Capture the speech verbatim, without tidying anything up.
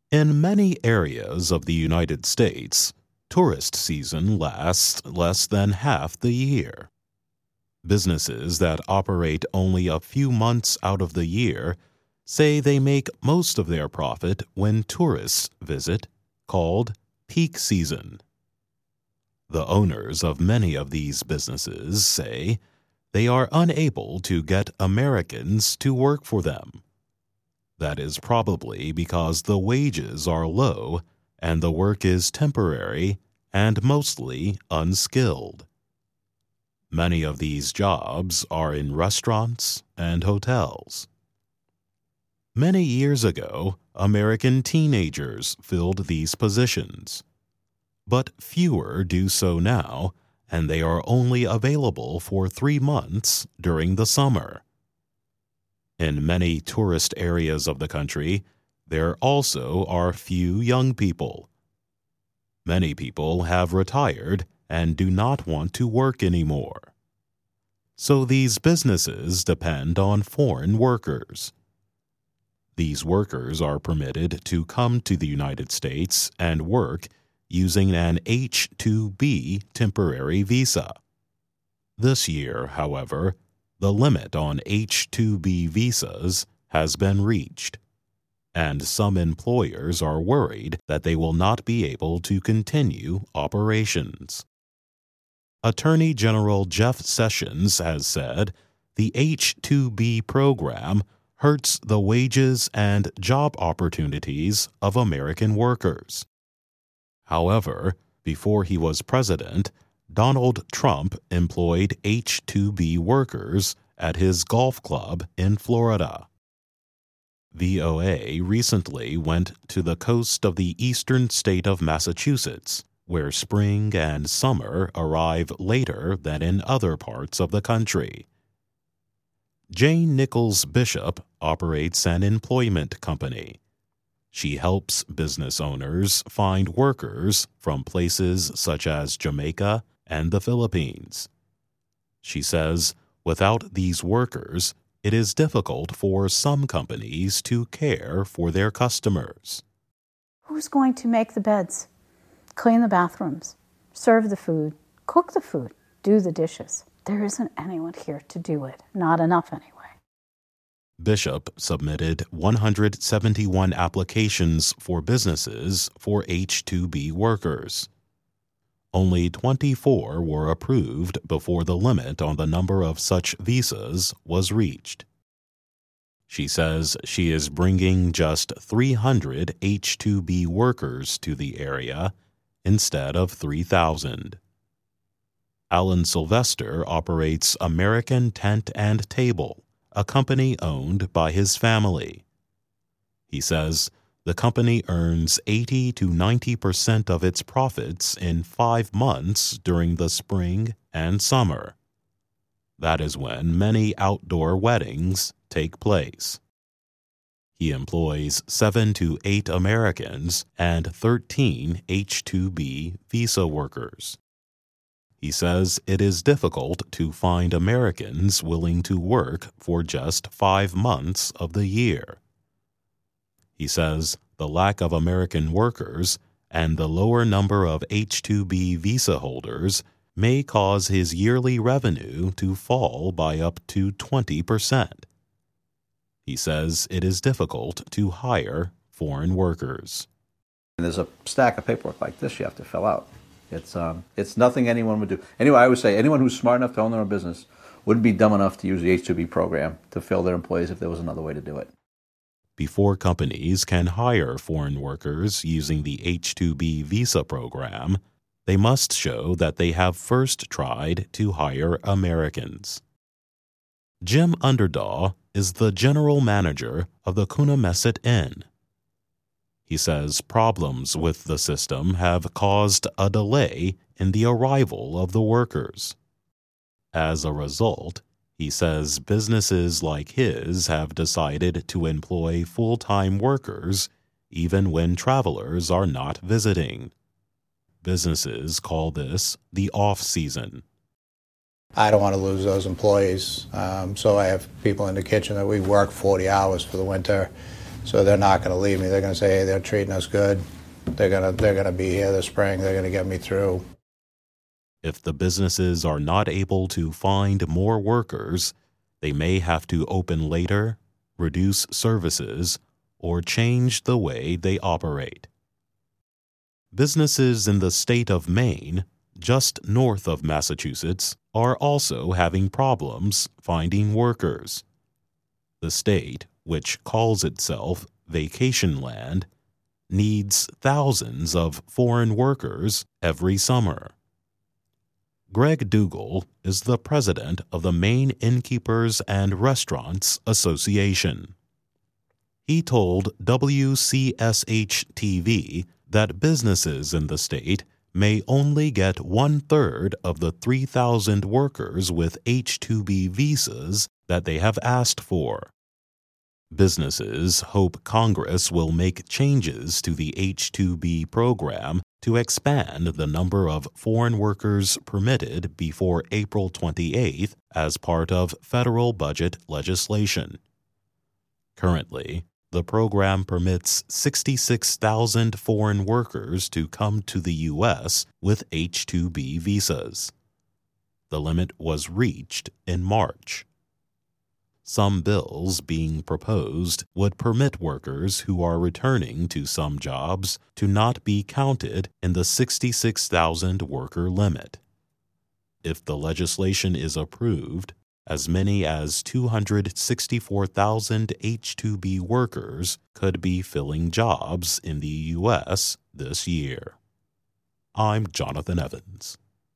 In many areas of the United States, tourist season lasts less than half the year. Businesses that operate only a few months out of the year say they make most of their profit when tourists visit, called peak season. The owners of many of these businesses say they are unable to get Americans to work for them. That is probably because the wages are low and the work is temporary and mostly unskilled. Many of these jobs are in restaurants and hotels. Many years ago, American teenagers filled these positions, but fewer do so now, and they are only available for three months during the summer. In many tourist areas of the country, there also are few young people. Many people have retired and do not want to work anymore. So these businesses depend on foreign workers. These workers are permitted to come to the United States and work using an H two B temporary visa. This year, however, the limit on H two B visas has been reached, and some employers are worried that they will not be able to continue operations. Attorney General Jeff Sessions has said the H two B program hurts the wages and job opportunities of American workers. However, before he was president, Donald Trump employed H two B workers at his golf club in Florida. V O A recently went to the coast of the eastern state of Massachusetts, where spring and summer arrive later than in other parts of the country. Jane Nichols Bishop operates an employment company. She helps business owners find workers from places such as Jamaica and the Philippines. She says, without these workers, it is difficult for some companies to care for their customers. Who's going to make the beds, clean the bathrooms, serve the food, cook the food, do the dishes? There isn't anyone here to do it, not enough anyway. Bishop submitted one hundred seventy-one applications for businesses for H two B workers. Only twenty-four were approved before the limit on the number of such visas was reached. She says she is bringing just three hundred H two B workers to the area instead of three thousand. Alan Sylvester operates American Tent and Table, a company owned by his family. He says the company earns eighty to ninety percent of its profits in five months during the spring and summer. That is when many outdoor weddings take place. He employs seven to eight Americans and thirteen H two B visa workers. He says it is difficult to find Americans willing to work for just five months of the year. He says the lack of American workers and the lower number of H two B visa holders may cause his yearly revenue to fall by up to twenty percent. He says it is difficult to hire foreign workers. And there's a stack of paperwork like this you have to fill out. It's um, it's nothing anyone would do. Anyway, I would say anyone who's smart enough to own their own business wouldn't be dumb enough to use the H two B program to fill their employees if there was another way to do it. Before companies can hire foreign workers using the H two B visa program, they must show that they have first tried to hire Americans. Jim Underdaw is the general manager of the Coonamessett Inn. He says problems with the system have caused a delay in the arrival of the workers. As a result, he says businesses like his have decided to employ full-time workers even when travelers are not visiting. Businesses call this the off-season. I don't want to lose those employees, um, so I have people in the kitchen that we work forty hours for the winter, So they're not going to leave me. They're going to say, hey, they're treating us good. They're going to they're going to be here this spring. They're going to get me through. If the businesses are not able to find more workers, they may have to open later, reduce services, or change the way they operate. Businesses in the state of Maine, just north of Massachusetts, are also having problems finding workers. The state, which calls itself Vacation Land, needs thousands of foreign workers every summer. Greg Dougal is the president of the Maine Innkeepers and Restaurants Association. He told W C S H T V that businesses in the state may only get one-third of the three thousand workers with H two B visas that they have asked for. Businesses hope Congress will make changes to the H two B program to expand the number of foreign workers permitted before April twenty-eighth as part of federal budget legislation. Currently, the program permits sixty-six thousand foreign workers to come to the U S with H two B visas. The limit was reached in March. Some bills being proposed would permit workers who are returning to some jobs to not be counted in the sixty-six thousand worker limit. If the legislation is approved, as many as two hundred sixty-four thousand H two B workers could be filling jobs in the U S this year. I'm Jonathan Evans.